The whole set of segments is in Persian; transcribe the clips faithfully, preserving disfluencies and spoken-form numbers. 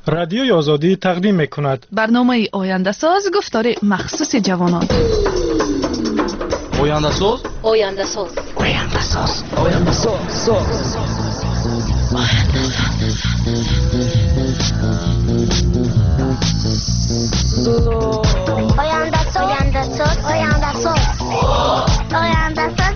رادیوی آزادی تقدیم می‌کند برنامه آینده ساز گفتار مخصوص جوانان. آینده ساز آینده ساز آینده ساز آینده ساز آینده ساز آینده ساز آینده ساز آینده ساز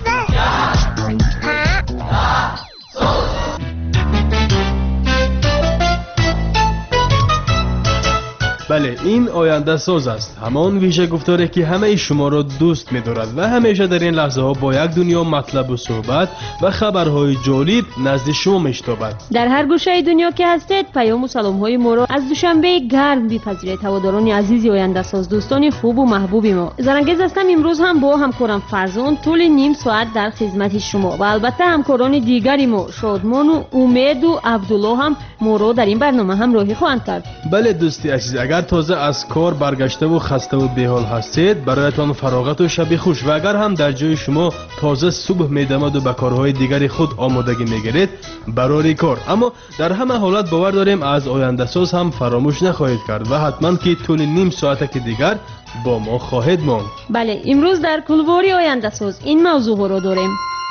بله، این آینده ساز است، همان ویژه گفتاری که همه شما را دوست می‌دارد و همیشه در این لحظه ها با یک دنیا مطلب و صحبت و خبرهای جالب نزد شما میشتابد. در هر گوشه دنیا که هستید پیام و سلام های ما را از دوشنبه گرم بپذیرید. هواداران عزیز آینده ساز، دوستان خوب و محبوب ما، زرنگیز هستم. امروز هم با همکارم فرزان طول نیم ساعت در خدمت شما و البته همکاران دیگری ما شادمان و امید و عبدالله هم ما را در این برنامه همراهی خواهند کرد. بله دوستی عزیز، اگر تازه از کار برگشته و خسته و بی‌حال هستید، برایتان فراغت و شب خوش. و اگر هم در جای شما تازه صبح می‌دمد و به کارهای دیگری خود آمادگی می‌گیرید، برای کار. اما در همه حالت باور داریم از آینده ساز هم فراموش نخواهید کرد و حتما که طول نیم ساعت که دیگر با ما خواهید ماند. بله، امروز در کلواری آینده ساز این موضوع را داریم.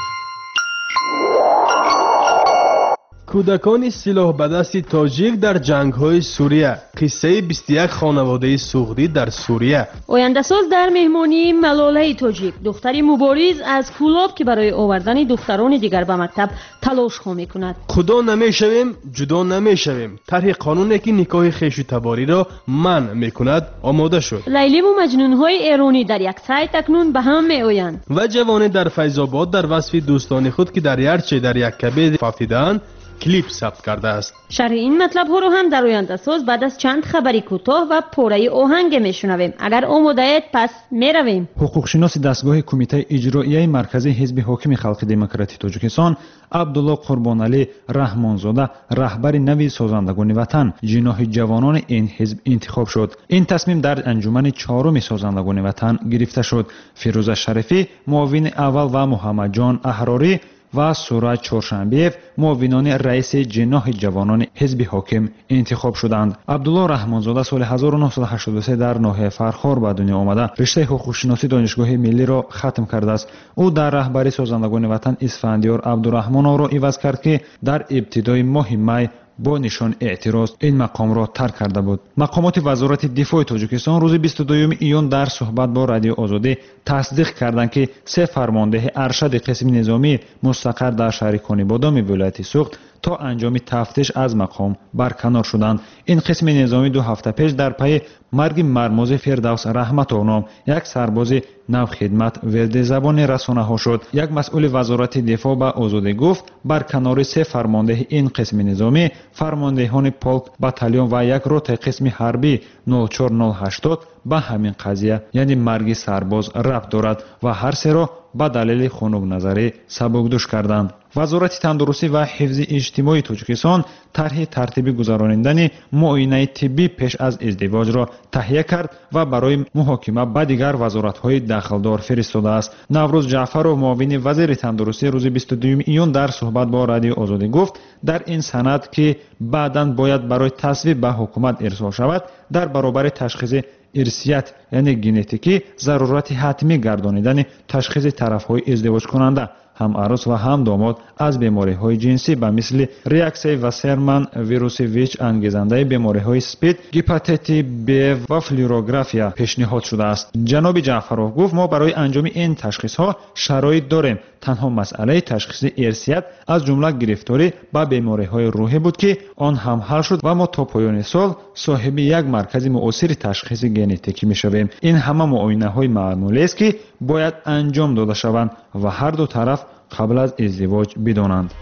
کودکان سلاح به دست تاجیک در جنگ‌های سوریه، قصه بیست و یک خانواده سوختی در سوریه. آینده ساز در مهمانی ملاله تاجیک، دختری مبارز از کولاب که برای آوردن دختران دیگر به مکتب تلاش ها می‌کند. خدا نمی‌شویم، جدا نمی‌شویم. طرح قانونی که نکاح خویش و تباری را منع می‌کند آماده شد. لیلی و مجنون‌های ایرانی در یک سایت اکنون به هم می‌آیند. و جوانی در فیض آباد در وصف دوستان خود که در یرچه در یک کبد فافتیدند کلیپ ثبت کرده است. شرح این مطلب ها رو هم در آینده ساز بعد از چند خبری کوتاه و پاره آهنگ میشنویم. اگر آماده اید پس میرویم. حقوق شناس دستگاه کمیته اجرایی مرکزی حزب حاکم خلق دموکراتیک تاجیکستان عبدالله قربانعلی رحمانزاده رهبر نوی سازندگان وطن جناح جوانان این حزب انتخاب شد. این تصمیم در انجمن چهارم سازندگان وطن گرفته شد. فیروزه شریفی معاون اول و محمد جان احراری و سورج چهارشنبی‌اف معاونان رئیس جناح جوانان حزب حاکم انتخاب شدند. عبدالله رحمانزاده سال هزار و نهصد و هشتاد و سه در ناحیه فرخار به دنیا آمده رشته حقوق شناسی دانشگاه ملی را ختم کرده است. او در رهبری سازندگان وطن اسفندیار عبدالرحمن را عوض کرد که در ابتدای ماه می با نشان اعتراض این مقام را ترک کرده بود. مقامات وزارت دفاع تاجیکستان روز بیست و دوم ایون در صحبت با رادیو آزادی تصدیق کردند که سه فرمانده ارشد قسم نظامی مستقر در شهر کانیبادام ولایت سوخت تا انجام تفتیش از مقام برکنار شدند. این قسم نظامی دو هفته پیش در پی مرگ مرموز فردوس رحمت‌الله یک سرباز نو خدمت ورد زبان رسانه ها شد. یک مسئول وزارت دفاع به آزادی گفت برکناری سه فرمانده این قسم نظامی فرماندهان پولک باتالیون و یک روته قسم حربی نه چهار نه هشتاد به همین قضیه یعنی مرگ سرباز ربط دارد و هر سه را به دلیل خنک نظری سبکدوش کردند. وزارت تندرستی و حفظ اجتماعی تاجیکستان طرح ترتیبی گذراندن معاینه طبی پیش از ازدواج را تهیه کرد و برای محاکمه با دیگر وزارت‌های دخلدار فرستاده است. نوروز جعفرov معاون وزیر تندرستی روز بیست و دوم ایون در صحبت با رادیو آزادی گفت در این سند که بعداً باید برای تصویب به حکومت ارسال شود در برابر تشخیص ارثیت یعنی ژنتیکی ضرورت حتمی گردانیدن تشخیص طرف‌های ازدواج کننده هم عروس و هم داماد از بیماری‌های جنسی به مثل ریاکسی و سرمن ویروس ویچ انگیزنده بیماری‌های اسپید، هپاتیت بی و فلوروگرافیا پیشنهاد شده است. جناب جعفرov گفت ما برای انجام این تشخیص‌ها شرایط داریم. تنها مسئله تشخیص ارثیت از جمله گرفتاری به بیماری‌های روحی بود که آن هم حل شد و ما تا پایان سال صاحب یک مرکز معاصر تشخیص ژنتیکی می‌شویم. این همه معاینه‌های معمولی است که باید انجام داده شوند و هر دو طرف قبل از ازدواج بدانند.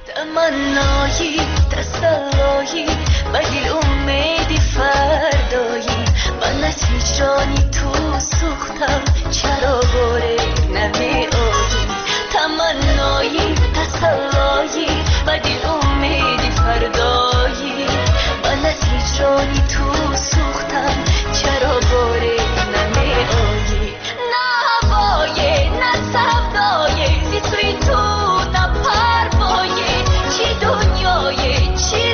تمنایی تسلایی ولی امیدی فردایی من از هجرانی تو سوختم چرا باره نمی آیی تمنایی تسلایی ولی امیدی فردایی من از هجرانی تو سوختم چرا باره نمی آیی نه هوای نه سودای بی توی تو نه پروای چی دنیای چی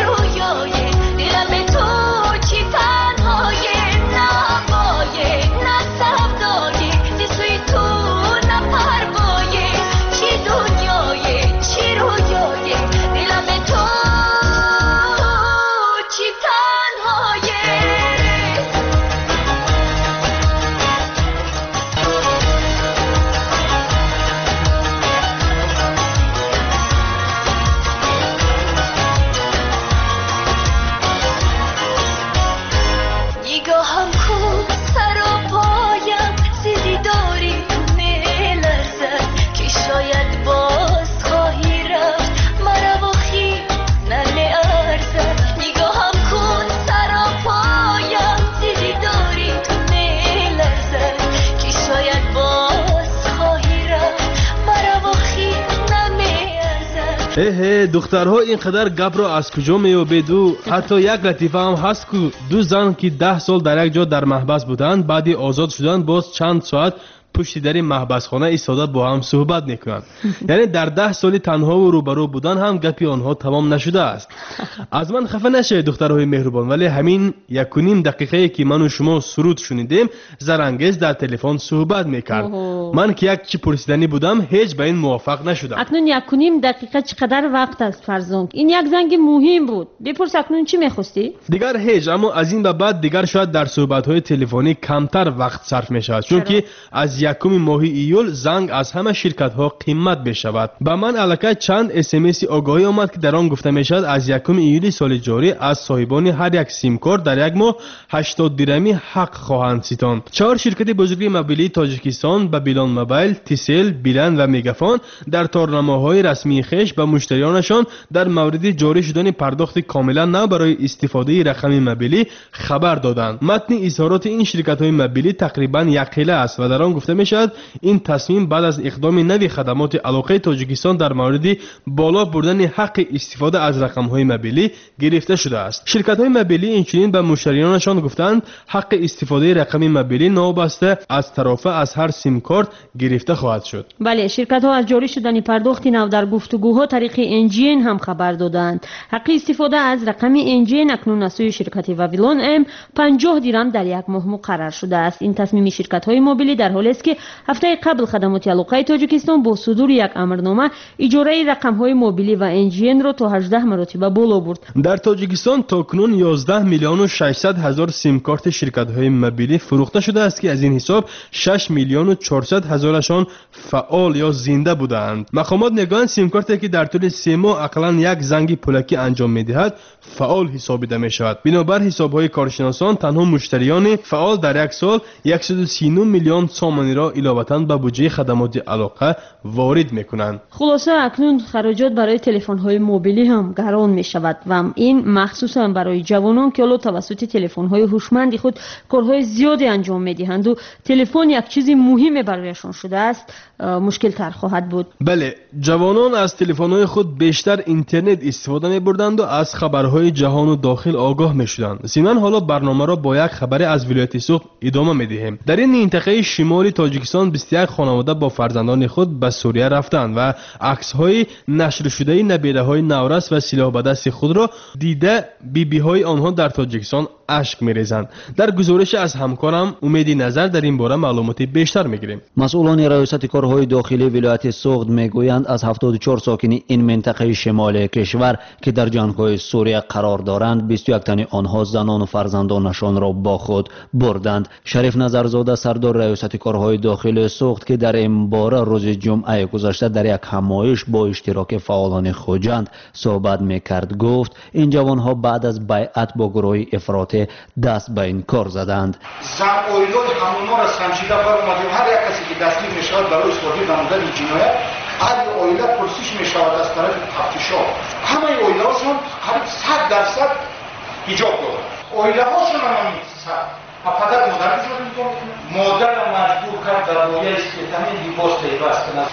اهه دخترها اینقدر گپ را از کجا مییابید و حتی یک لطیفه هم هست که دو زن که ده سال در یک جا در محبس بودند بعدی آزاد شدند باز چند ساعت پشت در محبس خانه ایستاده با هم صحبت میکنند. یعنی در ده سال تنها و روبرو بودن هم گپی آنها تمام نشده است. از من خفه نشه دخترهای مهربان، ولی همین یک و نیم دقیقه که من و شما سرود شنیدیم زرانگیز در تلفن صحبت میکرد. من که یک چی پرسیدنی بودم هیچ به این موافق نشدم. اکنون یک و نیم دقیقه چقدر وقت است فرزانگ؟ این یک زنگ مهم بود. بپرس اکنون چی میخواستی؟ دیگر هیچ، اما از این به بعد دیگر شاید در صحبت‌های تلفنی کمتر وقت صرف می‌شود، چون که از یکم ماه ایول زنگ از همه شرکت‌ها قیمت بشود. به من الکی چند اس ام اس آگاهی آمد که در آن گفته می‌شود از یکم ایول سال جاری از صاحبان هر یک سیم کارت در یک ماه هشتاد درمی حق خواهند ستاند. چهار شرکت بزرگ موبیلی تاجیکستان به بیلان موبایل، تیسل، بیلند و میگافون در تارنامه‌های رسمی خویش به مشتریانشان در مورد جاری شدن پرداخت کاملا نو برای استفاده رقم موبیلی خبر دادند. متن اظهارات این شرکت‌های موبیلی تقریباً یک قله است و در آن گفته می‌شود این تصمیم بعد از اقدام نوی خدمات علاقه تاجیکستان در مورد بالا بردن حق استفاده از رقم‌های موبیلی گرفته شده است. شرکت‌های موبیلی اینچنین به مشتریانشان گفتند حق استفاده رقم موبیلی نوبسته از طرفه از هر سیم کارت گرفته خواهد شد. بله، شرکت‌ها از جاری شدن پرداخت نو در گفتگوها طریق انجین هم خبر دادند. حق استفاده از رقم انجین اکنون از سوی شرکت واویلون ام پنجاه درم در یک ماه مقرر شده است. این تصمیم شرکت‌های موبیلی در حالی است که هفته قبل خدمات علاقه تاجیکستان با صدور یک امرنامه اجاره رقم‌های موبیلی و انجین را تا هجده مرتبه بالا برد. در تاجیکستان تاکنون یازده میلیون و ششصد هزار سیم کارت شرکت‌های موبیلی فروخته شده است که از این حساب شش میلیون و چهارصد هزارشان فعال یا زنده بودند. مقامات میگویند سیم کارتی که در طول سه ماه اقلاً یک زنگ پولکی انجام می‌دهد فعال حسابیده می‌شود. بنابر حساب‌های کارشناسان تنها مشتریان فعال در یک سال صد و سی و نه میلیون سامانی را علاوه‌اً به بودجه خدمات علاقه وارد می‌کنند. خلاصه اکنون خراجات برای تلفن‌های موبیلی هم گران می‌شود و این مخصوصاً برای جوانان که حالا توسط تلفن‌های هوشمند خود کارهای زیادی انجام می‌دهند و تلفن یک چیز مهم برایشان شده است مشکل تر خواهد بود. بله، جوانان از تلفن‌های خود بیشتر اینترنت استفاده می‌بردند و از خبرهای جهان و داخل آگاه می‌شدند. ضمن حالا برنامه را با یک خبر از ولایت سوخت ادامه می‌دهیم. در این منطقه شمالی تاجیکستان بیست و یک خانواده با فرزندان خود به سوریه رفتند و عکس‌های نشر شده نبیره‌های نورس و سلاح به دست خود را دیده بی‌بی‌های آنها در تاجیکستان اشک می‌ریزند. در گزارش از همکارم امیدی نظر در این باره معلومات بیشتر می‌گیریم. مسئولان ریاست کارهای داخلی ولایت سوخت میگویند از هفتاد و چهار ساکن این منطقه شمال کشور که در جنگ‌های سوریه قرار دارند بیست و یک تن آنها زنان و فرزندانشان را با خود بردند. شریف نظرزاده سردار ریاست کارهای داخلی سوخت که در این باره روز جمعه گذشته در یک همایش با اشتراک فعالان خوجند صحبت می‌کرد گفت این جوانها بعد از بیعت با گروه افراطی دست به این کار زدند. زن‌آیلای همونا را سمشیده برآمدیم. هر یک کسی که دستگیر می‌شود برای اثبات نمودن جنایت هر آیله پرسش می‌شود از طرف تفتیشات. همه آیله‌هاشون قریب صد درصد حجاب دارند. آیله‌هاشون هم صد. پدر مادرشون نگاه می‌کنه. مادر را مجبور کرد در رویه استیتامین لباس پیوست کند.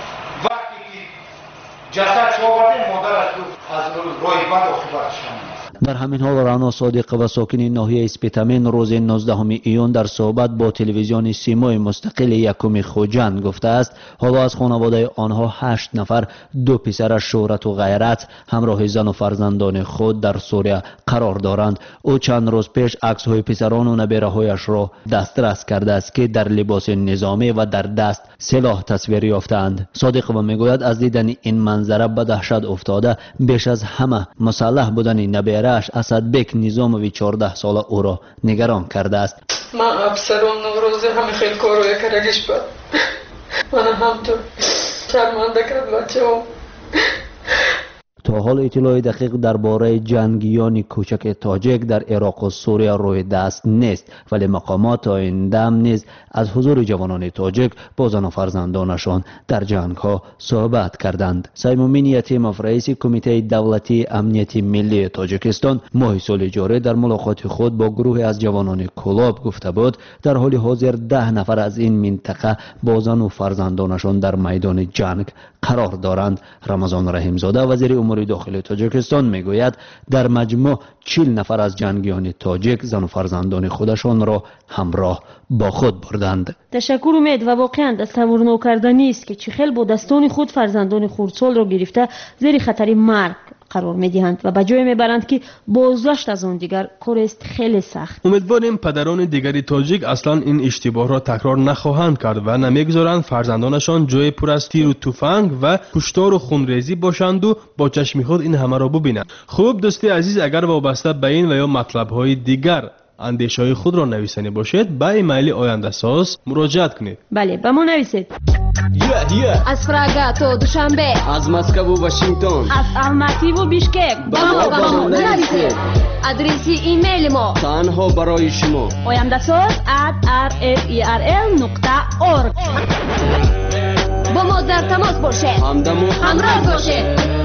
وقتی که جسد آورده مادر از از روی بند آخیبتش هم در همین حال رانا صادق و ساکن ناحیه اسپیتامین روز نوزدهم ایون در صحبت با تلویزیون سیمای مستقل یکم خوجند گفته است حالا از خانواده آنها هشت نفر دو پسر شهرت و غیرت همراه زن و فرزندان خود در سوریه قرار دارند. او چند روز پیش عکس‌های پسران و نبیره‌هایش را دسترس کرده است که در لباس نظامی و در دست سلاح تصویر یافتند. صادق و میگوید از دیدن این منظره به دهشت افتاده بیش از همه مسلح بودن نبیره اسدبک نظاموی چهارده ساله او را نگران کرده است. من افسران نوروزه همه خیلی کاروی کرگش بود. من همطور شرمنده کرد بچه هم. تا حال اطلاع دقیق درباره جنگیان کوچک تاجیک در عراق و سوریه روی دست نیست، ولی مقامات آینده نیز از حضور جوانان تاجیک با زن و فرزندانشان در جنگ ها صحبت کردند. سیمومین یتیموف رئیس کمیته دولتی امنیت ملی تاجیکستان ماه سال جاری در ملاقات خود با گروه از جوانان کلاب گفته بود در حال حاضر ده نفر از این منطقه با زن و فرزندانشان در میدان جنگ قرار دارند. رمضان رحیمزاده وزیر امور داخلی تاجیکستان میگوید در مجموع چهل نفر از جنگیان تاجیک زن و فرزندان خودشان را همراه با خود بردند. تشکر امید و واقعا تصور نکردنی است که چخیل با دستان خود فرزندان خردسال را گرفته زیر خطر مرگ قرار میدهند و به جای میبرند که بازداشت از آن دیگر کار است خیلی سخت. امیدواریم پدران دیگری تاجیک اصلا این اشتباه را تکرار نخواهند کرد و نمیگذارند فرزندانشان جای پر از تیر و تفنگ و کشتار و خونریزی باشند و با چشم خود این همه را ببینند. خوب دوستی عزیز، اگر وابسته به این و یا مطلب های دیگر اندیشه های خود را نویسنی باشد به ایمیل آینده ساز مراجعت کنید. بله به ما نویسید. Yeah, yeah. از پراگا تا دوشنبه، از مسکو و واشنگتن، از الماتی و بیشکک به ما به ما نویسید. ادرس ایمیل ما تنها برای شما آینده ساز at r f e r l نقطه org. با ما در تماس باشید، همدم و همراه باشید.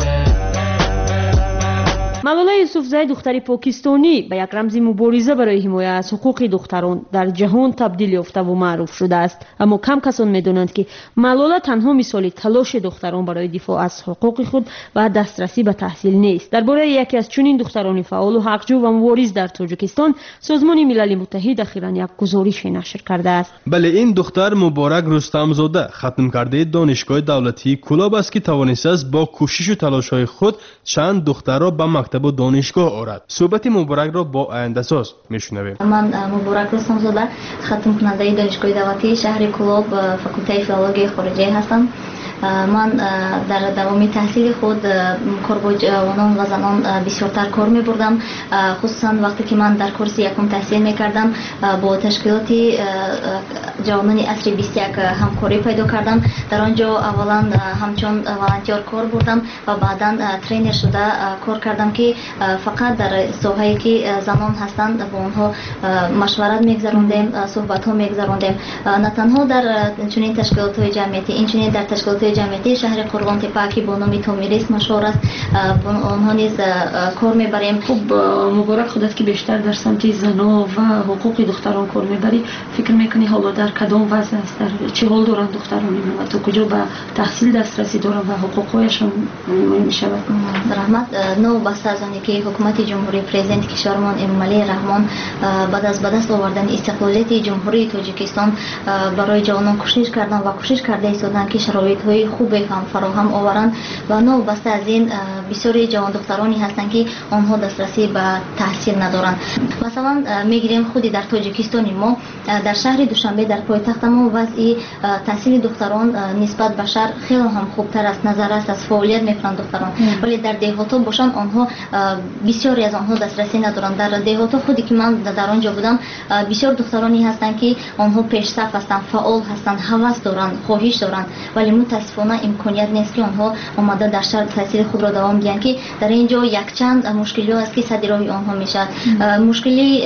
ملولا یوسفزای دختری پاکستانی به یک رمز مبارزه برای حمایت از حقوق دختران در جهان تبدیل یافته و معروف شده است، اما کم کسان میدانند که ملولا تنها مثال تلاش دختران برای دفاع از حقوق خود و دسترسی به تحصیل نیست. درباره یکی از چنین دختران فعال و حقجو و مبارز در تاجیکستان سازمان ملل متحد اخیراً یک گزارش نشر کرده است. بله، این دختر مبارک رستمزاده ختم کرده دانشگاه دولتی کلاب است که توانسته است با کوشش و تلاش‌های خود چند دختر را به مکتب و دانشگاه آورد. صحبت مبارک را با آینده ساز میشنویم. من مبارک رستمزاده ختم کننده دانشگاه دولتی شهر کلاب فاکولته فیلولوژی خارجی هستم. من در دوام تحصیل خود کار با جوانان و زنان بسیارتر کار می بردم، خصوصا وقتی که من در کورس یکم تحصیل می کردم با تشکیلات جوانان عصر بیست و یک همکاری پیدا کردم. در آنجا اولا همچون والنتیر کار بردم و بعدا ترینر شده کار کردم که فقط در ساحه‌ای که زنان هستند با آنها مشورت می‌گذراندیم، صحبت ها می‌گذراندیم. نه تنها در چنین تشکیلات جمعیتی، این چنین در تشکیلات جمعیتی شهر قربان تپه که با نام تومیریس مشهور است، آنها نیز کار میبریم. خب مبارک خودت که بیشتر در سمت زنان و حقوق دختران کار میبری، فکر میکنی حالا در کدام وضع است، در چه حال دارند دختران ما، تو کجا به تحصیل دسترسی دارند و حقوقهایشان میشود؟ رحمت نو بسته از آنی که حکومت جمهوری پرزیدنت کشورمان امامعلی رحمان بعد از به دست آوردن استقلالیت جمهوری تاجیکستان برای جوانان کوشش کردن و کوشش کرده ایستادن که شرایط‌های خوبی هم فراهم آورند و نو بسته از این بسیاری جوان دخترانی هستند که آنها دسترسی به تحصیل ندارند. مثلا میگیریم خودی در تاجیکستان ما در شهر دوشنبه در پایتخت ما وضع تحصیل دختران نسبت به شهر خیلی هم خوبتر است، نظر است از فعالیت میکنند دختران، ولی در دهات باشن آنها بسیاری از آنها دسترسی ندارند. در دهات خودی که من در آنجا بودم بسیار دخترانی هستند که آنها پیش صف هستند، فعال هستند، هوس دارند، خواهش دارند، ولی متاسفانه امکانیت نیست که آنها آمده در شهر تحصیل خود را دوام دهند که در اینجا یک چند مشکلی است که صد راه آنها میشد. مشکلی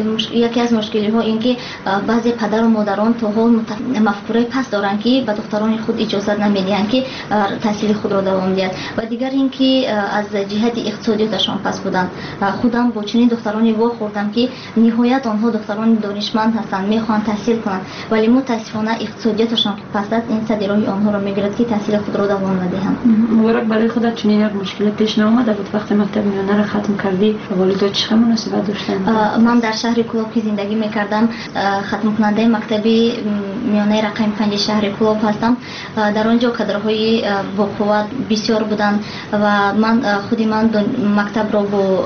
یکی از مشکلی ها این که بعضی پدر و مادران تا حال مفکوره پس دارند که به دختران خود اجازه نمیدهند که تحصیل خود را دوام دهند و دیگر این که از جهت اقتصادیاتشان پس بودند. خودم با چنین دخترانی واخوردم که نهایت آنها دختران دانشمند هستند، میخوان تحصیل کنند، ولی متاسفانه اقتصادیاتشان که پس است این صد راه آنها را میگیرد که تحصیل خود را دوام ندهند. مبارک برای خودت چنین یک مشکل پیش نیامده بود وقتی مکتب میانه را ختم کردی؟ والدات چه مناسبت داشتند؟ من در شهر کلاب که زندگی میکردم ختم کننده مکتبی میانه رقم پنج شهر کلاب هستم. در آنجا کادرهای با قوت بسیار بودند و من خودی من مکتب را با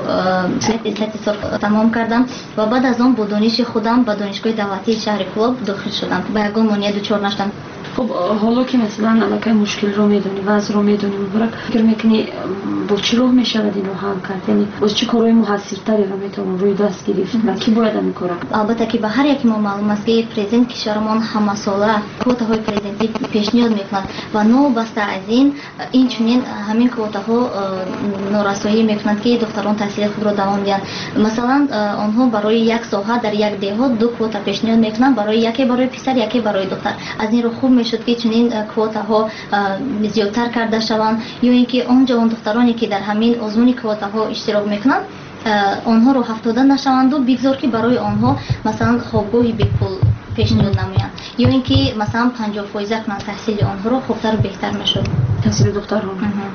لیسانس تمام کردم و بعد از آن با دانش خودم به دانشگاه دولتی شهر کلاب داخل شدم. با یگان مانع دچار نشدم. خب حالا که مثلا علاقه مشکل رو میدونی وضع رو میدونی مبارک فکر میکنی با چی راه میشود اینو هم کرد یعنی باز چه کارهای موثرتری رو میتونن روی دست گرفت و کی باید این کارا البته که به هر یک ما معلوم است که پرزیدنت کشورمان همه ساله کوتاهای پرزیدنتی پیشنهاد میکنند و نو بسته از این این چنین همین کوتاها نورسایی میکنند که دختران تحصیل خود را دوام دهند مثلا آنها برای یک ساحه در یک دهات دو کوتا پیشنهاد میکنند برای یکی برای پسر یکی برای دختر از این رو خوب میشد که چنین کوتاها زیادتر کرده شوند یا اینکه آنجا اون دخترانی که در همین آزمون کوتاها اشتراک میکنند آنها رو هفتاده نشوند و بگذار که برای آنها مثلا خوابگاهی به پول پیشنهاد نمایند یا اینکه مثلا پنجاه فیصد کنند تحصیل آنها رو خوبتر و بهتر میشد تحصیل دختران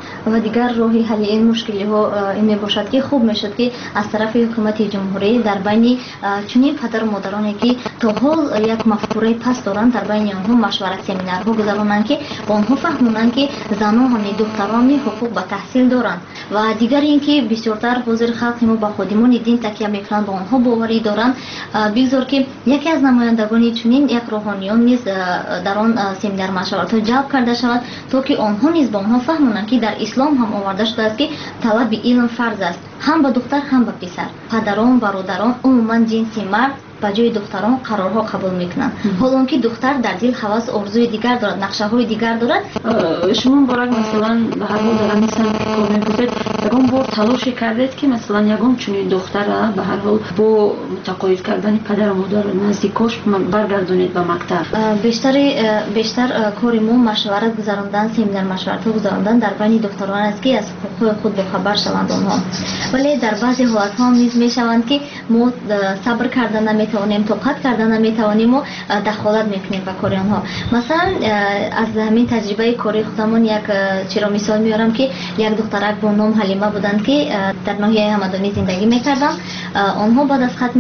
و دیگر راهی حل این مشکلی ها این میباشد که خوب میشد که از طرف حکومت جمهوری در بین چنین پدر و مادرانی که تا حال یک مفکوره پس دارند در بین آنها مشورت سمینارها گذارانند که آنها فهمونند که زنان همین دختران حقوق به تحصیل دارند و دیگر اینکه بسیارتر حاضر خلق ما با خودمون دین تکیه میکنند با آنها باوری دارند بگذار که یکی از نمایندگان چنین یک روحانیون نیز در آن سمینار مشورت جلب کرده شود تا که آنها نیز با آنها فهمونند که در اسلام هم آورده شده است که طلب علم فرض است هم به دختر هم به پسر پدران برادران عموما جنس مرد با جای دختران قرارها قبول میکنند حالا که دختر در دل هوس آرزوی دیگر دارد نقشه های دیگر دارد شما مبارک مثلا به هر حال در این سمت کار میکنید یگان بار تلاش کردید که مثلا یگان چنین دختر به هر حال با متقاعد کردن پدر و مادر نزدیکاش برگردونید به مکتب بیشتر بیشتر کار ما مشورت گذراندن سمینار مشورت گذراندن در بین دختران است که از حقوق خود بخبر شوند آنها ولی در بعضی حالت ها نیز میشوند که ما صبر کردن نمیتوانیم توقف کردن نمیتوانیم و دخالت میکنیم به کار آنها مثلا از همین تجربه کاری خودمون یک چرا مثال میارم که یک دخترک با نام حلیمه بودند که در ناحیه همدانی زندگی میکردن آنها بعد از ختم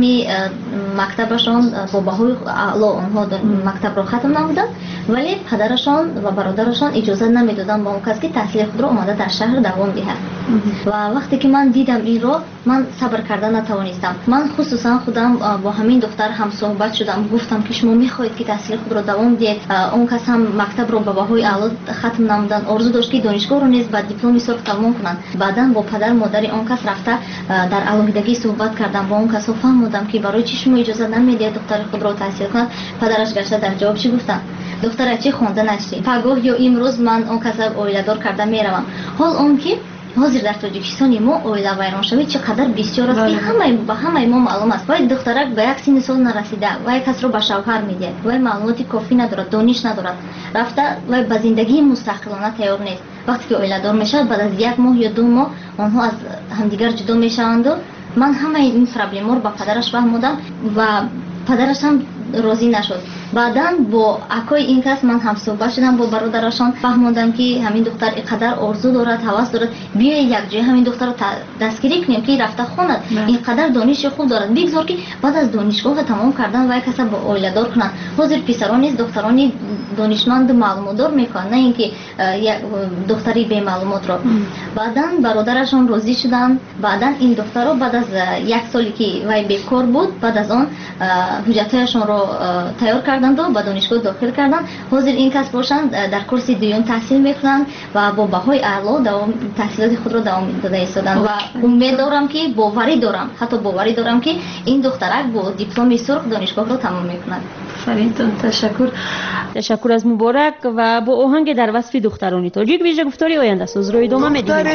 مکتبشان با بهای اعلی آنها مکتب را ختم نمودند ولی پدرشان و برادرشان اجازه نمیدادند با اون کس که تحصیل خود را آمده در شهر دوام دهد و وقتی که من دیدم این را من صبر کردن نتوانستم من خصوصا خودم با همین دختر هم صحبت شدم گفتم که شما میخواهید که تحصیل خود را دوام دهید اون کس هم مکتب را با بهای اعلی ختم نمودند آرزو داشت که دانشگاه را نیز با دیپلم سرخ تمام کنند بعدا با پدر مادر اون کس رفته در علاقگی صحبت کردم با اون کس فهمیدم که برای چی شما اجازه نمیدید دختر خود را تحصیل کند پدرش گشته در جواب چی گفتن دختر چی خونده نشتی پگاه یا امروز من اون کس را اویله دار کرده میروم حال اون که حاضر در تاجیکستان ما اویله ویران شوید چقدر بسیار است که همه با همه ما معلوم است وای دخترک به یک سن سال نرسیده وای کس رو به شوهر میده وای معلوماتی کافی ندارد دانش ندارد رفته وای به زندگی مستقلانه تیار نیست وقتی که اویله دار میشه بعد از یک ماه یا دو ماه آنها از همدیگر جدا میشوند و من همه این پرابلم رو با پدرش فهمیدم و پدرش هم راضی نشد بعداً با اکای این کس من هم صحبت شدم با برادرشان فهمیدم که همین دختر اینقدر آرزو دارد هوس دارد بیا یک جای همین دختر رو دستگیری کنیم که رفته خواند اینقدر دانش خوب دارد بگذار که بعد از دانشگاه تمام کردن و یک کس با اویله دار کنند حاضر پسران نیست دخترانی دانشمند معلومات دار میکنند نه اینکه یک دختری بی معلومات را بعداً برادرشان راضی شدند بعداً این دختر رو بعد از یک سالی که وای بیکار بود بعد از آن حجتهایشان رو تیار کردند و به دانشگاه داخل کردند حاضر این کس باشند در کورس دوم تحصیل میکنند و با بهای اعلی دوام تحصیلات خود را دوام داده ایستادند و امید دارم که باوری دارم حتی باوری دارم که این دخترک با دیپلم سرخ دانشگاه را تمام میکند فرینتون تشکر تشکر از مبارک و با آهنگ در وصف دخترانی تاجیک ویژه گفتاری آینده ساز رو ادامه میدیم دختر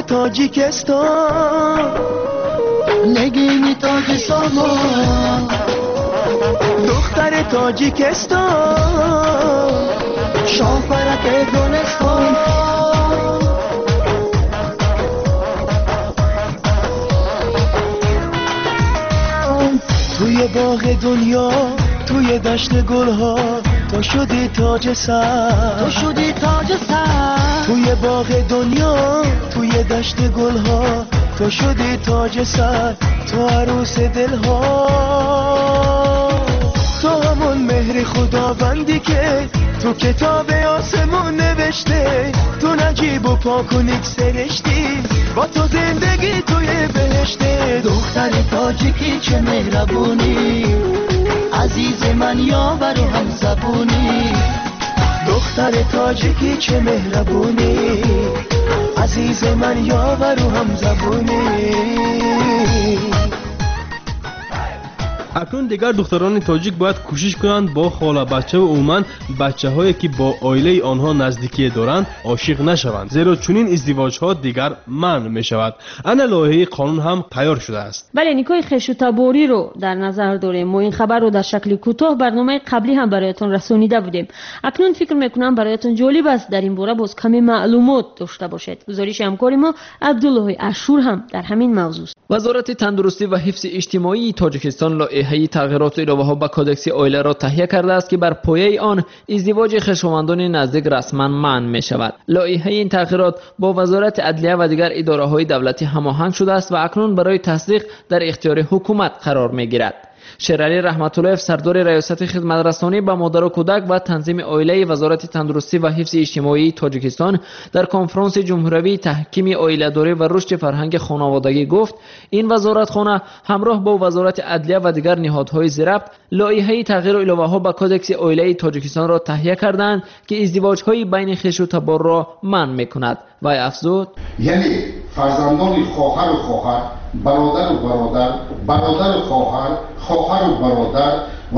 تاجیکستان نگینی تاجیکستان دختر تاجیکستان شاهپرک دونستان توی باغ دنیا توی دشت گلها تو شدی تاج سر تو شدی تاج سر توی باغ دنیا توی دشت گلها تو شدی تاج سر تو عروس دلها تو همون مهر خداوندی که تو کتاب آسمون نوشته تو نجیب و پاکنیک سرشتی با تو زندگی توی بهشته دختر تاجیکی چه مهربونی عزیز من یاور و هم زبونی دختر تاجیکی چه مهربونی، عزیز من یاور و هم زبونی. اکنون دیگر دختران تاجیک باید کوشش کنند با خاله بچه و عموما بچه هایی که با عائله آنها نزدیکی دارند عاشق نشوند، زیرا چنین ازدواج ها دیگر منع می شود. انا لایحه قانون هم تیار شده است. بله، نیکای خش و تباری رو در نظر داریم. ما این خبر رو در شکل کوتاه برنامه قبلی هم برایتون رسونیده بودیم. اکنون فکر میکنم برایتون جالب است در این باره باز کمی معلومات داشته باشید. گزارش همکار ما عبدالله اشور هم در همین موضوع است. وزارت تندرستی و حفظ اجتماعی تاجیکستان لایحه تغییرات و الوه‌ها به کدکس عائله را تهیه کرده است که بر پایه آن ازدواج خویشاوندان نزدیک رسما منع می شود. لایحه این تغییرات با وزارت عدلیه و دیگر اداره‌های دولتی هماهنگ شده است و اکنون برای تصدیق در اختیار حکومت قرار می گیرد. شیرعلی رحمت الله سردار ریاست خدمترسانی به مادر و کودک و تنظیم عائله وزارت تندرستی و حفظ اجتماعی تاجیکستان در کنفرانس جمهوری تحکیم عائله‌داری و رشد فرهنگ خانوادگی گفت این وزارتخانه همراه با وزارت عدلیه و دیگر نهادهای زیربط لایحه تغییر الوه‌ها به کدکس عائله تاجیکستان را تهیه کردند که ازدواج‌های بین خویش و تبار را منع می‌کند. و افزود یعنی فرزندان خواهر و خواهر، برادر و برادر، برادر و خواهر، خواهر و برادر و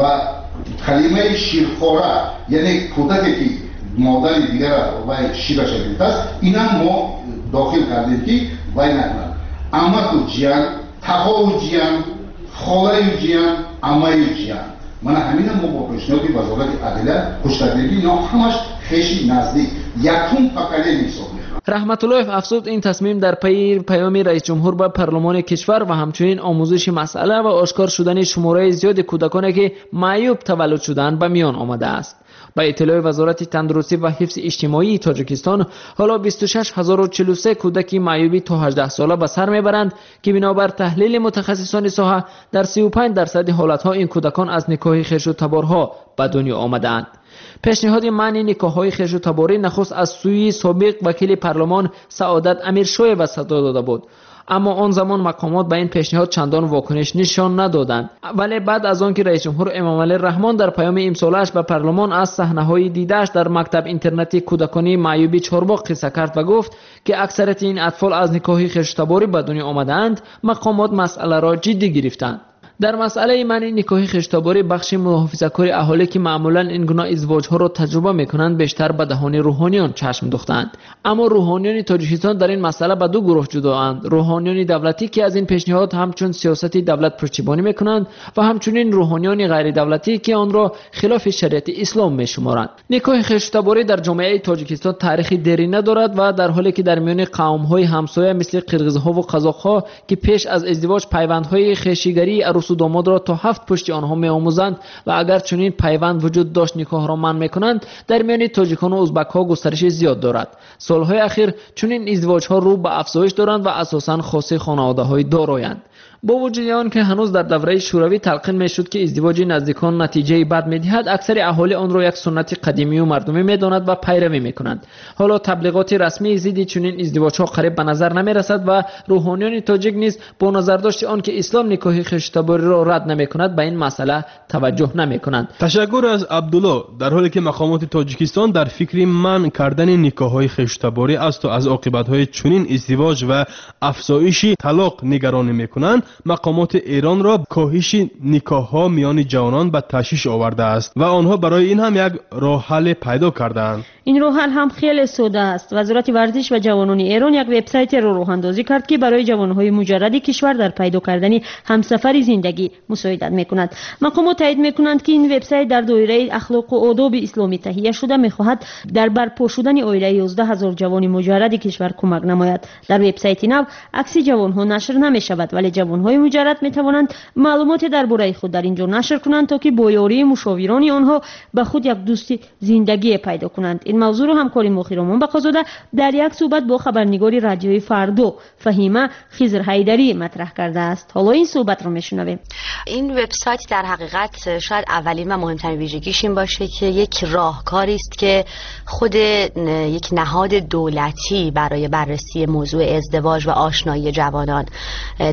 کلمه شیرخواره یعنی کودکی که مادر دیگر و شیرش گرفته است، اینا ما داخل کردیم که وای نکنند. عمه و جیان، تقا و جیان، خاله و جیان، عمه و جیان. من همین ما با پیشنهاد وزارت عدلیه خوش کردیم که اینا همش خیشی نزدیک یکم پکلی می‌سازند. رحمت الله افزود این تصمیم در پی پیام رئیس جمهور به پارلمان کشور و همچنین آموزش مسئله و آشکار شدن شماره زیاد کودکانی که معیوب تولد شدند به میان آمده است. با اطلاع وزارت تندرستی و حفظ اجتماعی تاجیکستان حالا بیست و شش هزار و چهل و سه کودکی معیوبی تا هجده ساله به سر میبرند که بنابر تحلیل متخصصان ساحه در سی و پنج درصد حالتها این کودکان از نکاح خویش و تبارها به دنیا آمدند. پیشنهاد منع نکاح‌های خویش و تباری نخست از سوی سابق وکیل پارلمان سعادت امیرشایو صدا داده بود، اما آن زمان مقامات به این پیشنهاد چندان واکنش نشان ندادند. ولی بعد از آن که رئیس جمهور امامعلی رحمان در پیام امسالش به پارلمان از صحنه‌های دیده‌اش در مکتب اینترنتی کودکانی معیوبی چارباغ قصه کرد و گفت که اکثریت این اطفال از نکاح خویش و تباری به دنیا آمدند، مقامات مسئله را جدی گرفتند. در مسئله منع نکاح خویش تباری بخش محافظه‌کار اهالی که معمولا این گونه ازدواج‌ها را تجربه می‌کنند بیشتر به دهان روحانیان چشم دوختند. اما روحانیان تاجیکستان در این مسئله به دو گروه جدااند: روحانیان دولتی که از این پیشنهاد همچون سیاست دولت پشتیبانی می‌کنند و همچنین روحانیان غیر دولتی که آن را خلاف شریعت اسلام می‌شمارند. نکاح خویش تباری در جامعه تاجیکستان تاریخی دیرینه دارد و در حالی که در میان قوم‌های همسایه مثل قرغیزها و قزاق‌ها که پیش از ازدواج پیوندهای خویشیگری و داماد را تا هفت پشت آنها می آموزند و اگر چنین پیوند وجود داشت نکاح را منع میکنند، در میان تاجیکان و ازبک ها گسترش زیاد دارد. سالهای اخیر چنین ازدواج ها رو به افزایش دارند و اساساً خاص خانواده های دارایند. با وجود آن که هنوز در دوره شوروی تلقین میشد که ازدواج نزدیکان نتیجه بد میدهد، اکثر اهالی آن را یک سنت قدیمی و مردمی میدانند و پیروی میکنند. حالا تبلیغات رسمی ضد چنین ازدواج ها قریب به نظر نمیرسد و روحانیان تاجیک نیز با نظرداشت آن که اسلام نکاح خویش تباری را رد نمیکند به این مسئله توجه نمیکنند. تشکر از عبدالله. در حالی که مقامات تاجیکستان در فکر منع کردن نکاح‌های خویش تباری است و از عاقبت‌های چنین ازدواج و افزایش طلاق نگرانی میکنند، مقامات ایران را کاهش نکاح‌ها میان جوانان به تشویش آورده است و آنها برای این هم یک راه حل پیدا کردند. این راه حل هم خیلی ساده است. وزارت ورزش و جوانان ایران یک وبسایت را راه اندازی کرد که برای جوانهای مجرد کشور در پیدا کردن همسفر زندگی مساعدت میکند. مقامات تایید میکنند که این وبسایت در دایره اخلاق و آداب اسلامی تهیه شده، میخواهد در برپا شدن عائله یازده هزار جوان مجرد کشور کمک نماید. در وبسایت نو عکس جوانها نشر نمیشود، ولی جوانهای مجرد میتوانند معلومات درباره خود در اینجا نشر کنند تا که با یاری مشاوران آنها به خود یک دوست زندگی پیدا کنند. این موضوع رو همکاری مخیرمان بقازاده در یک صحبت با خبرنگار رادیوی فردو فهیمه خضر حیدری مطرح کرده است. حالا این صحبت رو میشنویم. این وبسایت در حقیقت شاید اولین و مهمترین ویژگیش این باشه که یک راهکاری است که خود یک نهاد دولتی برای بررسی موضوع ازدواج و آشنایی جوانان در نظر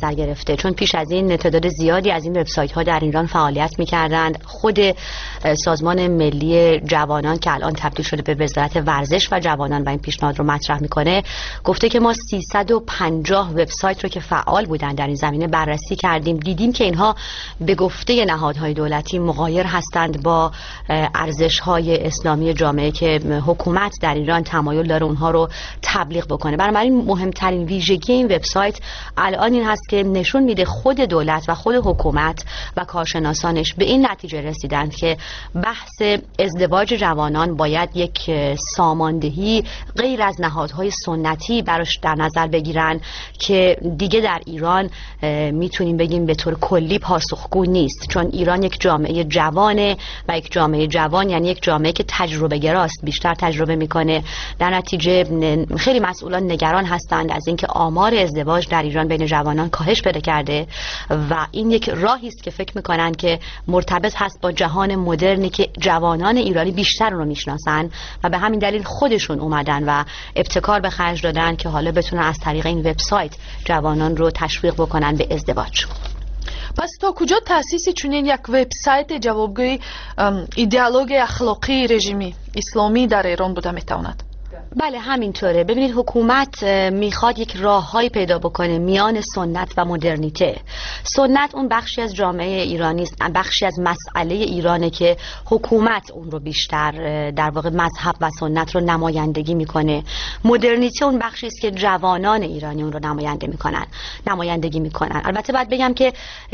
نظر گرفته، چون پیش از این تعداد زیادی از این وبسایت ها در ایران فعالیت می‌کردند. خود سازمان ملی جوانان که الان تبدیل شده به وزارت ورزش و جوانان و این پیشنهاد رو مطرح میکنه، گفته که ما سیصد و پنجاه وبسایت رو که فعال بودن در این زمینه بررسی کردیم، دیدیم که اینها به گفته نهادهای دولتی مغایر هستند با ارزش‌های اسلامی جامعه که حکومت در ایران تمایل داره اونها رو تبلیغ بکنه. بنابراین مهمترین ویژگی این وبسایت الان این هست که نشون میده خود دولت و خود حکومت و کارشناسانش به این نتیجه رسیدند که بحث ازدواج جوانان باید یک ساماندهی غیر از نهادهای سنتی براش در نظر بگیرن که دیگه در ایران میتونیم بگیم به طور کلی پاسخگو نیست، چون ایران یک جامعه جوانه و یک جامعه جوان یعنی یک جامعه که تجربه گراست، بیشتر تجربه میکنه. در نتیجه خیلی مسئولان نگران هستند از اینکه آمار ازدواج در ایران بین جوانان کاهش پیدا کرده و این یک راهی است که فکر میکنن که مرتبط هست با جهان مدرنی که جوانان ایرانی بیشتر رو میشناسن و به همین دلیل خودشون اومدن و ابتکار به خرج دادن که حالا بتونن از طریق این وبسایت جوانان رو تشویق بکنن به ازدواج. پس تا کجا تأسیس چنین یک وبسایت جوابگوی ایدئولوژی اخلاقی رژیمی اسلامی در ایران بوده میتواند؟ بله همینطوره. ببینید حکومت میخواد یک راههایی پیدا بکنه میان سنت و مدرنیته. سنت اون بخشی از جامعه ایرانی است، بخشی از مسئله ایرانه که حکومت اون رو بیشتر در واقع مذهب و سنت رو نمایندگی میکنه. مدرنیته اون بخشی است که جوانان ایرانی اون رو نماینده میکنن نمایندگی میکنن. البته باید بگم که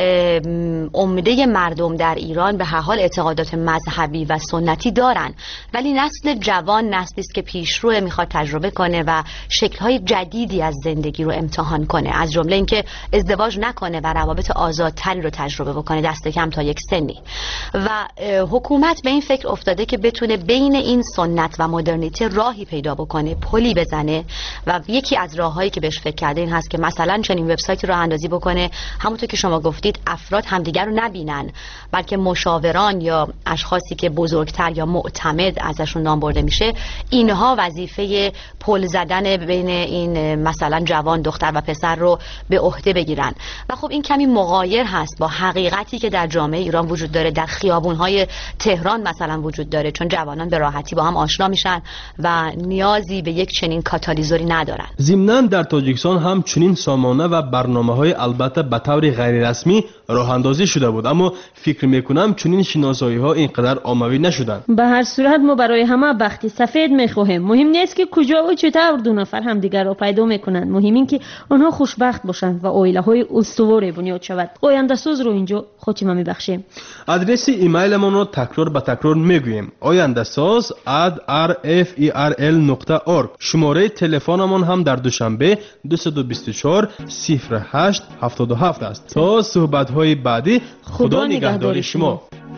عمده مردم در ایران به هر حال اعتقادات مذهبی و سنتی دارن، ولی نسل جوان نسلی است که پیشرو میخواد تجربه کنه و شکل‌های جدیدی از زندگی رو امتحان کنه، از جمله اینکه ازدواج نکنه و روابط آزادتری رو تجربه بکنه دست کم تا یک سنی. و حکومت به این فکر افتاده که بتونه بین این سنت و مدرنیته راهی پیدا بکنه، پلی بزنه و یکی از راههایی که بهش فکر کرده این هست که مثلا چنین وبسایتی رو اندازی بکنه، همونطور که شما گفتید افراد همدیگر رو نبینن، بلکه مشاوران یا اشخاصی که بزرگتر یا معتمد ازشون نام برده میشه، اینها وظیفه پل زدن بین این مثلا جوان دختر و پسر رو به عهده بگیرن. و خب این کمی مغایر هست با حقیقتی که در جامعه ایران وجود داره، در خیابون‌های تهران مثلا وجود داره، چون جوانان به راحتی با هم آشنا میشن و نیازی به یک چنین کاتالیزوری ندارن. ضمناً در تاجیکستان هم چنین سامانه و برنامه‌های البته به طور غیر رسمی راه اندازی شده بود، اما فکر میکنم چنین شناسایی‌ها اینقدر عمومی نشدن. به هر صورت ما برای همه بختی سفید میخواهیم. مهم نیست که کجا و چطور دو نفر همدیگر را پیدا میکنند، مهم این که آنها خوشبخت باشند و عائله‌های استوار بنیاد شود. آینده ساز رو اینجا خاتمه میبخشیم. آدرس ایمیلمان رو تکرار به تکرار میگوییم: آینده ساز ات آر اف ای آر ال نقطه اورگ. شماره تلفنمان هم در دوشنبه دویست و بیست و چهار صفر هشت هفتاد و هفت است. تا صحبت‌های بعدی خدا نگهدار شما.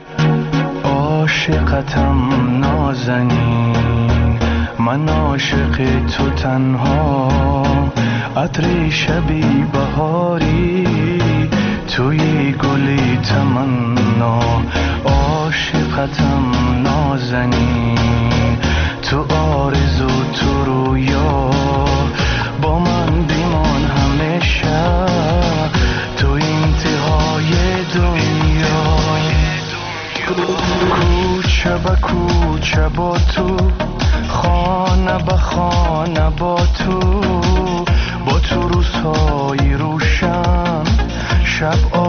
عاشقتم نازنین، من عاشق تو تنها، عطر شبی بهاری توی گلی تمنا. عاشقتم نازنین، تو آرزو تو رویا، با من بیمان همیشه تو انتهای دنیا. کوچه با کوچه با تو، خانه به خانه با تو، با تو روزهای روشن شب